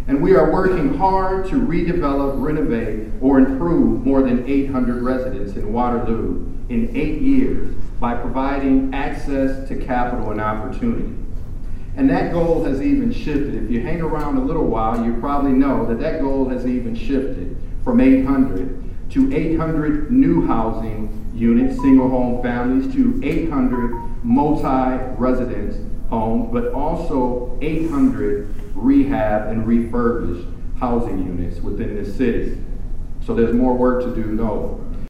And we are working hard to redevelop, renovate, or improve more than 800 residents in Waterloo in 8 years by providing access to capital and opportunity. And that goal has even shifted. If you hang around a little while, you probably know that that goal has even shifted from 800 to 800 new housing units, single home families, to 800 multi-residence homes, but also 800 rehab and refurbished housing units within the city. So there's more work to do, no